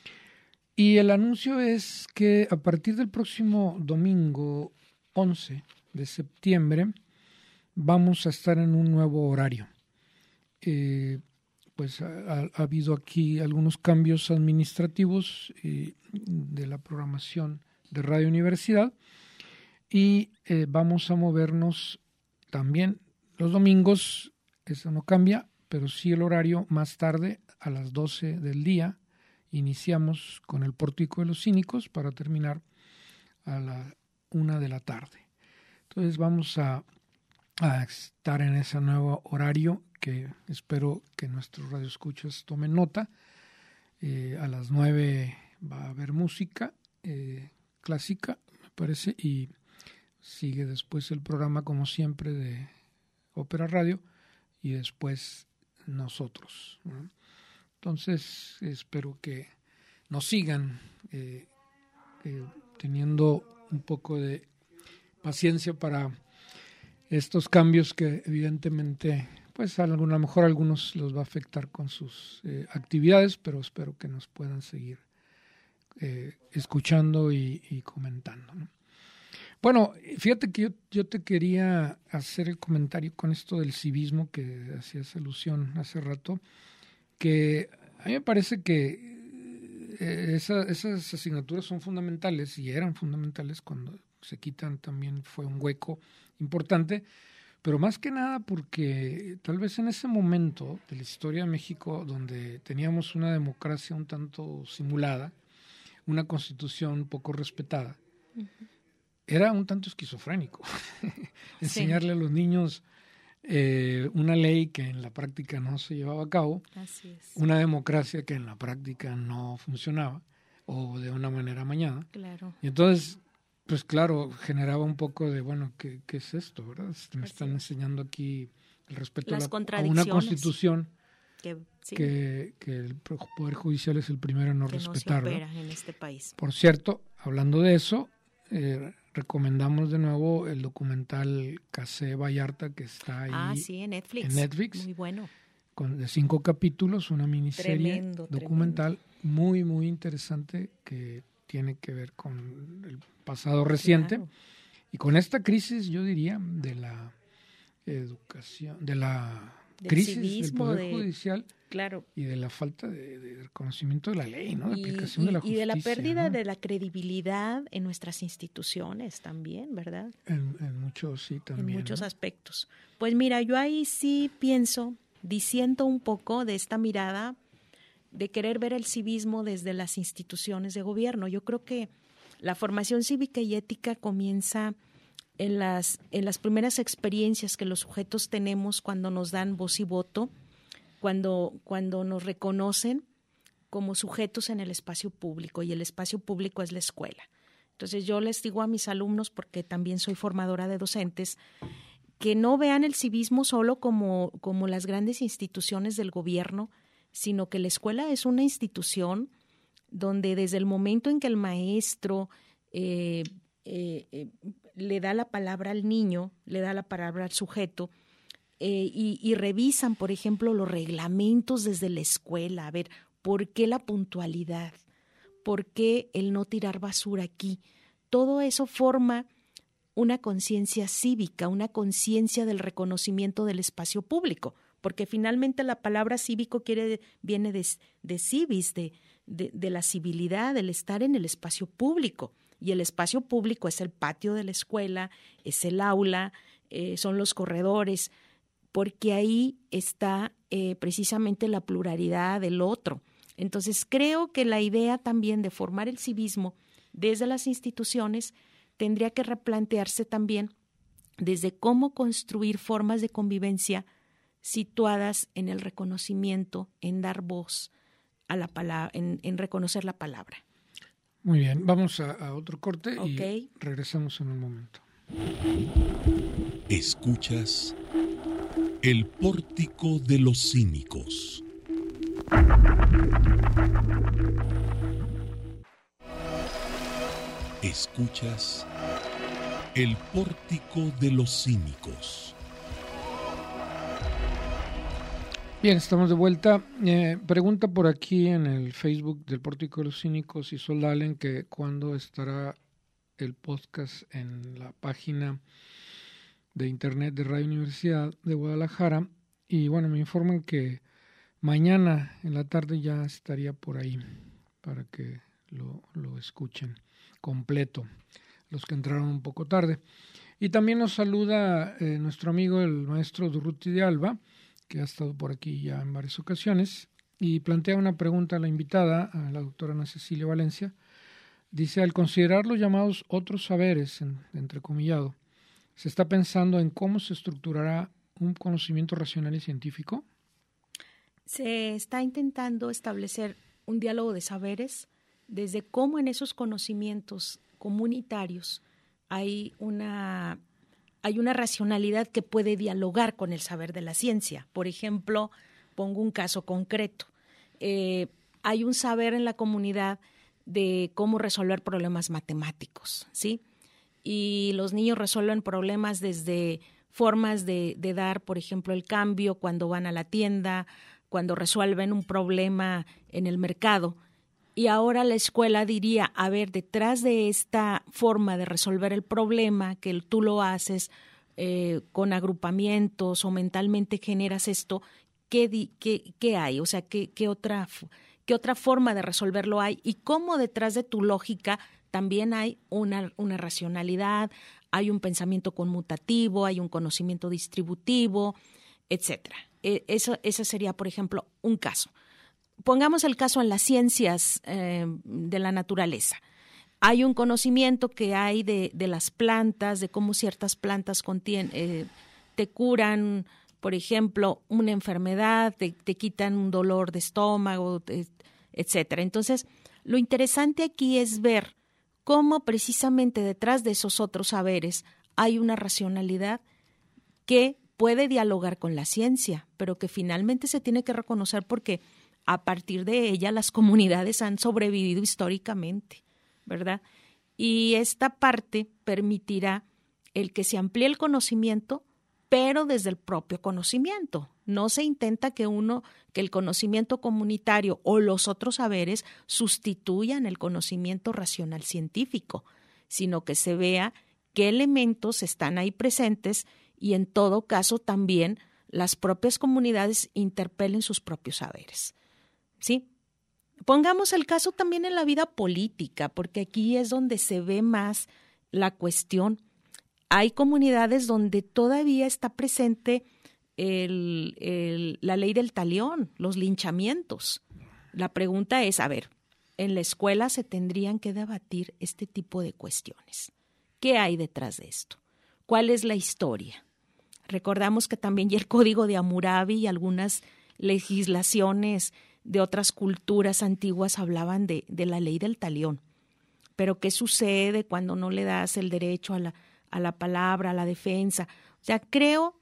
Y el anuncio es que a partir del próximo domingo once de septiembre vamos a estar en un nuevo horario. Eh, pues ha, ha habido aquí algunos cambios administrativos eh, de la programación de Radio Universidad y eh, vamos a movernos también los domingos, eso no cambia, pero sí el horario más tarde a las doce del día. Iniciamos con el Pórtico de los Cínicos para terminar a la una de la tarde. Entonces vamos a, a estar en ese nuevo horario que espero que nuestros radioescuchas tomen nota. Eh, a las nueve va a haber música eh, clásica, me parece, y sigue después el programa como siempre de Ópera Radio y después nosotros, ¿no? Entonces espero que nos sigan eh, eh, teniendo un poco de paciencia para estos cambios que evidentemente pues a lo mejor a algunos los va a afectar con sus eh, actividades, pero espero que nos puedan seguir eh, escuchando y, y comentando, ¿no? Bueno, fíjate que yo, yo te quería hacer el comentario con esto del civismo que hacías alusión hace rato, que a mí me parece que esa, esas asignaturas son fundamentales y eran fundamentales cuando se quitan, también fue un hueco importante, pero más que nada porque tal vez en ese momento de la historia de México donde teníamos una democracia un tanto simulada, una constitución poco respetada, uh-huh. era un tanto esquizofrénico enseñarle sí. a los niños Eh, una ley que en la práctica no se llevaba a cabo, Así es. Una democracia que en la práctica no funcionaba o de una manera amañada. Claro. Y entonces, pues claro, generaba un poco de, bueno, ¿qué, qué es esto, verdad? Me Así están es. enseñando aquí el respeto a, la, a una constitución que, sí. que, que el Poder Judicial es el primero en no que respetar. No se opera en este país. Por cierto, hablando de eso, eh, recomendamos de nuevo el documental Casé Vallarta que está ahí. Ah, sí, en Netflix. En Netflix. Muy bueno. Con, de cinco capítulos, una miniserie tremendo, documental tremendo. muy, muy interesante que tiene que ver con el pasado reciente claro. y con esta crisis, yo diría, de la educación, de la del crisis civismo, del Poder de, Judicial claro. y de la falta de, de reconocimiento de la ley, ¿no? De y, aplicación y, de la justicia. Y de la pérdida ¿no? de la credibilidad en nuestras instituciones también, ¿verdad? En, en muchos, sí, también. En muchos ¿no? aspectos. Pues mira, yo ahí sí pienso, disiento un poco de esta mirada de querer ver el civismo desde las instituciones de gobierno. Yo creo que la formación cívica y ética comienza en las, en las primeras experiencias que los sujetos tenemos cuando nos dan voz y voto, cuando, cuando nos reconocen como sujetos en el espacio público, y el espacio público es la escuela. Entonces yo les digo a mis alumnos, porque también soy formadora de docentes, que no vean el civismo solo como, como las grandes instituciones del gobierno, sino que la escuela es una institución donde desde el momento en que el maestro eh, eh, eh, le da la palabra al niño, le da la palabra al sujeto, eh, y, y revisan, por ejemplo, los reglamentos desde la escuela, a ver, ¿por qué la puntualidad? ¿Por qué el no tirar basura aquí? Todo eso forma una conciencia cívica, una conciencia del reconocimiento del espacio público, porque finalmente la palabra cívico quiere, viene de, de civis, de, de, de la civilidad, del estar en el espacio público. Y el espacio público es el patio de la escuela, es el aula, eh, son los corredores, porque ahí está eh, precisamente la pluralidad del otro. Entonces creo que la idea también de formar el civismo desde las instituciones tendría que replantearse también desde cómo construir formas de convivencia situadas en el reconocimiento, en dar voz a la palabra, en, en reconocer la palabra. Muy bien, vamos a, a otro corte Okay. Y regresamos en un momento. Escuchas El Pórtico de los Cínicos. Escuchas El Pórtico de los Cínicos. Bien, estamos de vuelta. Eh, pregunta por aquí en el Facebook del Pórtico de los Cínicos y Soldalen que cuándo estará el podcast en la página de internet de Radio Universidad de Guadalajara. Y bueno, me informan que mañana en la tarde ya estaría por ahí para que lo, lo escuchen completo, los que entraron un poco tarde. Y también nos saluda eh, nuestro amigo el maestro Durruti de Alba, que ha estado por aquí ya en varias ocasiones, y plantea una pregunta a la invitada, a la doctora Ana Cecilia Valencia. Dice, al considerar los llamados otros saberes, en, entrecomillado, ¿se está pensando en cómo se estructurará un conocimiento racional y científico? Se está intentando establecer un diálogo de saberes desde cómo en esos conocimientos comunitarios hay una, hay una racionalidad que puede dialogar con el saber de la ciencia. Por ejemplo, pongo un caso concreto. Eh, hay un saber en la comunidad de cómo resolver problemas matemáticos, ¿sí? Y los niños resuelven problemas desde formas de, de dar, por ejemplo, el cambio cuando van a la tienda, cuando resuelven un problema en el mercado. Y ahora la escuela diría, a ver, detrás de esta forma de resolver el problema, que tú lo haces eh, con agrupamientos o mentalmente generas esto, ¿qué, di, qué, qué hay? O sea, ¿qué, qué, otra, ¿qué otra forma de resolverlo hay? Y cómo detrás de tu lógica también hay una, una racionalidad, hay un pensamiento conmutativo, hay un conocimiento distributivo, etcétera. Eso, eso sería, por ejemplo, un caso. Pongamos el caso en las ciencias eh, de la naturaleza. Hay un conocimiento que hay de, de las plantas, de cómo ciertas plantas contienen, eh, te curan, por ejemplo, una enfermedad, te, te quitan un dolor de estómago, te, etcétera. Entonces, lo interesante aquí es ver cómo precisamente detrás de esos otros saberes hay una racionalidad que puede dialogar con la ciencia, pero que finalmente se tiene que reconocer porque a partir de ella las comunidades han sobrevivido históricamente, ¿verdad? Y esta parte permitirá el que se amplíe el conocimiento, pero desde el propio conocimiento. No se intenta que uno, que el conocimiento comunitario o los otros saberes sustituyan el conocimiento racional científico, sino que se vea qué elementos están ahí presentes y en todo caso también las propias comunidades interpelen sus propios saberes. ¿Sí? Pongamos el caso también en la vida política, porque aquí es donde se ve más la cuestión. Hay comunidades donde todavía está presente el, el, la ley del talión, los linchamientos. La pregunta es, a ver, en la escuela se tendrían que debatir este tipo de cuestiones. ¿Qué hay detrás de esto? ¿Cuál es la historia? Recordamos que también ya el Código de Hammurabi y algunas legislaciones de otras culturas antiguas hablaban de, de la ley del talión. Pero ¿qué sucede cuando no le das el derecho a la, a la palabra, a la defensa. O sea, creo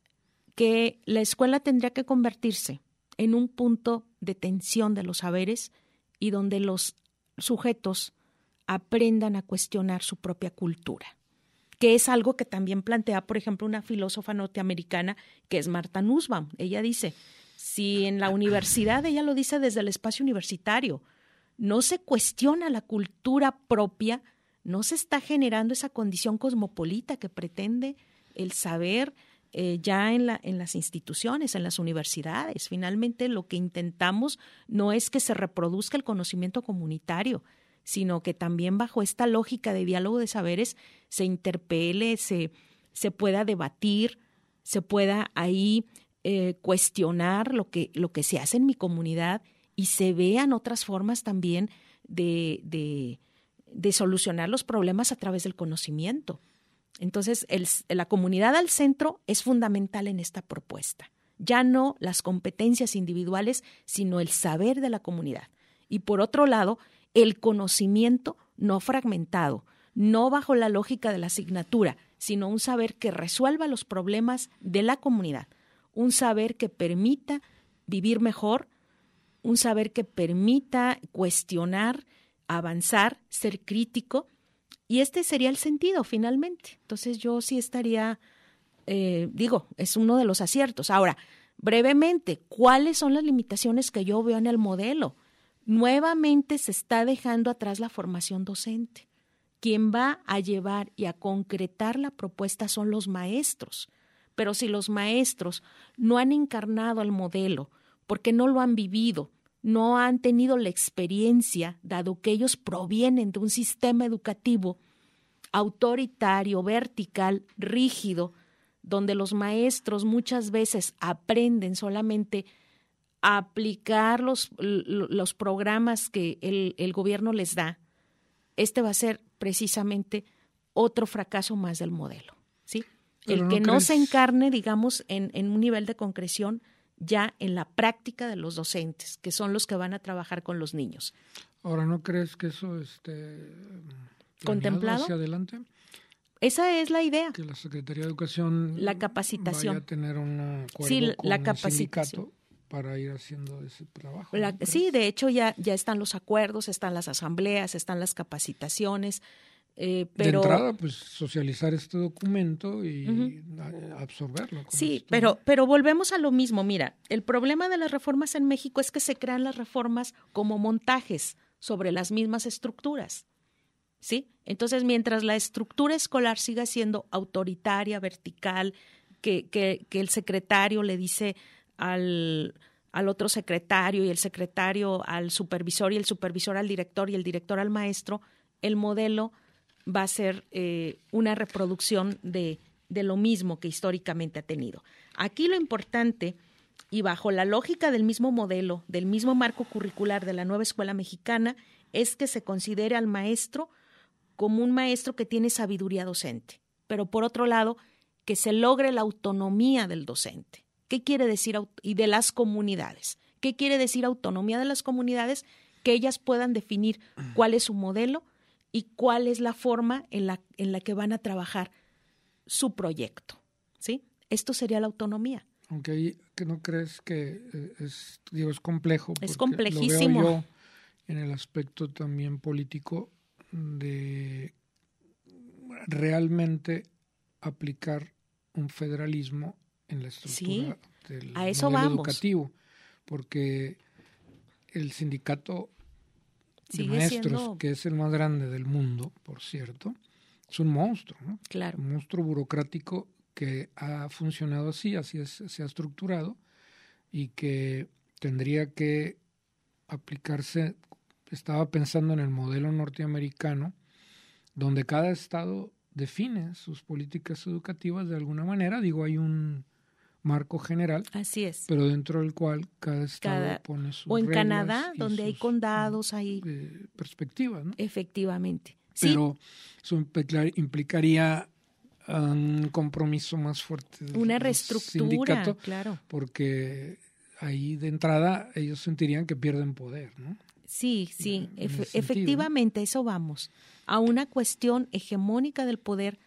que la escuela tendría que convertirse en un punto de tensión de los saberes y donde los sujetos aprendan a cuestionar su propia cultura, que es algo que también plantea, por ejemplo, una filósofa norteamericana que es Martha Nussbaum. Ella dice, si en la universidad, ella lo dice desde el espacio universitario, no se cuestiona la cultura propia, no se está generando esa condición cosmopolita que pretende el saber eh, ya en, la, en las instituciones, en las universidades. Finalmente, lo que intentamos no es que se reproduzca el conocimiento comunitario, sino que también bajo esta lógica de diálogo de saberes se interpele, se, se pueda debatir, se pueda ahí eh, cuestionar lo que, lo que se hace en mi comunidad y se vean otras formas también de, de, de solucionar los problemas a través del conocimiento. Entonces, el, la comunidad al centro es fundamental en esta propuesta. Ya no las competencias individuales, sino el saber de la comunidad. Y por otro lado, el conocimiento no fragmentado, no bajo la lógica de la asignatura, sino un saber que resuelva los problemas de la comunidad, un saber que permita vivir mejor, un saber que permita cuestionar, avanzar, ser crítico, y este sería el sentido finalmente. Entonces yo sí estaría, eh, digo, es uno de los aciertos. Ahora, brevemente, ¿cuáles son las limitaciones que yo veo en el modelo? Nuevamente se está dejando atrás la formación docente. Quien va a llevar y a concretar la propuesta son los maestros. Pero si los maestros no han encarnado el modelo, porque no lo han vivido, no han tenido la experiencia, dado que ellos provienen de un sistema educativo autoritario, vertical, rígido, donde los maestros muchas veces aprenden solamente a aplicar los, los programas que el, el gobierno les da, este va a ser precisamente otro fracaso más del modelo, ¿sí? El que no se encarne, digamos, en, en un nivel de concreción ya en la práctica de los docentes, que son los que van a trabajar con los niños. Ahora, ¿no crees que eso esté contemplado hacia adelante? Esa es la idea. Que la Secretaría de Educación la capacitación. vaya a tener un acuerdo sí, con la capacitación. un sindicato para ir haciendo ese trabajo. La, ¿no sí, de hecho ya, ya están los acuerdos, están las asambleas, están las capacitaciones. Eh, pero, de entrada, pues socializar este documento y uh-huh. absorberlo. Sí, esto. pero, pero volvemos a lo mismo. Mira, el problema de las reformas en México es que se crean las reformas como montajes sobre las mismas estructuras, ¿sí? Entonces, mientras la estructura escolar siga siendo autoritaria, vertical, que, que, que el secretario le dice al, al otro secretario y el secretario al supervisor y el supervisor al director y el director al maestro, el modelo va a ser eh, una reproducción de, de lo mismo que históricamente ha tenido. Aquí lo importante, y bajo la lógica del mismo modelo, del mismo marco curricular de la nueva escuela mexicana, es que se considere al maestro como un maestro que tiene sabiduría docente, pero por otro lado, que se logre la autonomía del docente. ¿Qué quiere decir? Y de las comunidades. ¿Qué quiere decir autonomía de las comunidades? Que ellas puedan definir cuál es su modelo y cuál es la forma en la, en la que van a trabajar su proyecto, ¿sí? Esto sería la autonomía. Aunque ahí que no crees que es, digo, es complejo. Es complejísimo. Lo veo yo en el aspecto también político de realmente aplicar un federalismo en la estructura sí, del a eso modelo vamos. educativo, porque el sindicato de Sigue maestros, siendo... que es el más grande del mundo, por cierto, es un monstruo, ¿no? Claro. Un monstruo burocrático que ha funcionado así, así es, se ha estructurado y que tendría que aplicarse. Estaba pensando en el modelo norteamericano, donde cada estado define sus políticas educativas de alguna manera. Digo, hay un marco general. Así es. Pero dentro del cual cada estado cada, pone sus O en reglas Canadá, donde sus, hay condados, hay... Eh, perspectivas, ¿no? Efectivamente. Pero sí. Eso implicaría un compromiso más fuerte del Una reestructura, claro. Porque ahí de entrada ellos sentirían que pierden poder, ¿no? Sí, sí, Efe, efectivamente, eso vamos, a una cuestión hegemónica del poder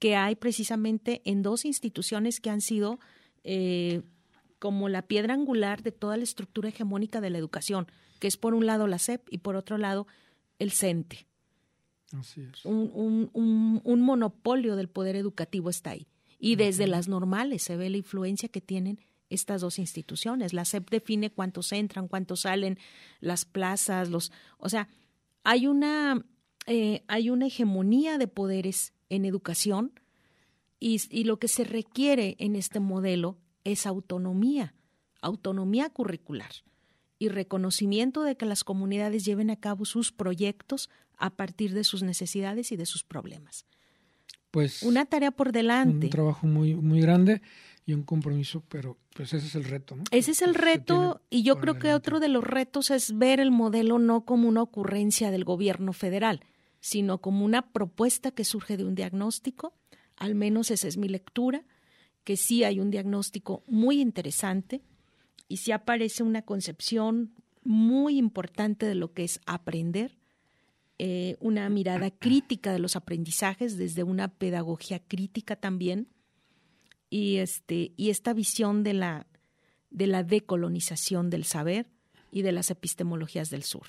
que hay precisamente en dos instituciones que han sido eh, como la piedra angular de toda la estructura hegemónica de la educación, que es por un lado la S E P y por otro lado el CENTE. Así es. Un, un, un, un monopolio del poder educativo está ahí. Y desde uh-huh. las normales se ve la influencia que tienen estas dos instituciones. La S E P define cuántos entran, cuántos salen, las plazas, los, o sea, hay una, eh, hay una hegemonía de poderes en educación y, y lo que se requiere en este modelo es autonomía, autonomía curricular y reconocimiento de que las comunidades lleven a cabo sus proyectos a partir de sus necesidades y de sus problemas. Pues una tarea por delante. Un trabajo muy, muy grande y un compromiso, pero pues ese es el reto, ¿no? Ese es el pues, reto y yo creo adelante. que otro de los retos es ver el modelo no como una ocurrencia del gobierno federal, sino como una propuesta que surge de un diagnóstico, al menos esa es mi lectura, que sí hay un diagnóstico muy interesante y sí aparece una concepción muy importante de lo que es aprender, eh, una mirada crítica de los aprendizajes desde una pedagogía crítica también y, este, y esta visión de la, de la decolonización del saber y de las epistemologías del sur.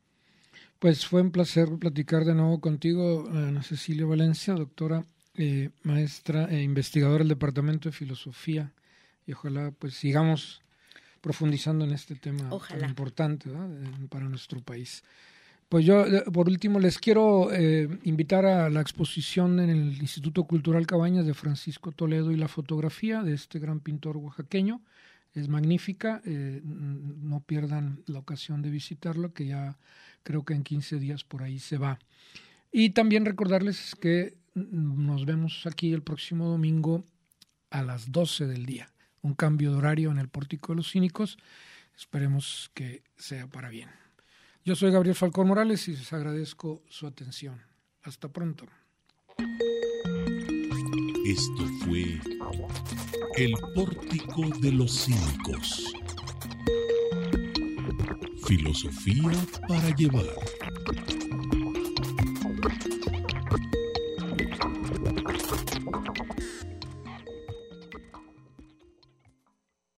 Pues fue un placer platicar de nuevo contigo, Ana Cecilia Valencia, doctora, eh, maestra e investigadora del Departamento de Filosofía, y ojalá pues sigamos profundizando en este tema ojalá. tan importante, ¿verdad?, para nuestro país. Pues yo, por último, les quiero eh, invitar a la exposición en el Instituto Cultural Cabañas de Francisco Toledo y la fotografía de este gran pintor oaxaqueño. Es magnífica, eh, no pierdan la ocasión de visitarlo, que ya creo que en quince días por ahí se va. Y también recordarles que nos vemos aquí el próximo domingo a las doce del día. Un cambio de horario en el Pórtico de los Cínicos. Esperemos que sea para bien. Yo soy Gabriel Falcón Morales y les agradezco su atención. Hasta pronto. Esto fue El Pórtico de los Cínicos. Filosofía para llevar.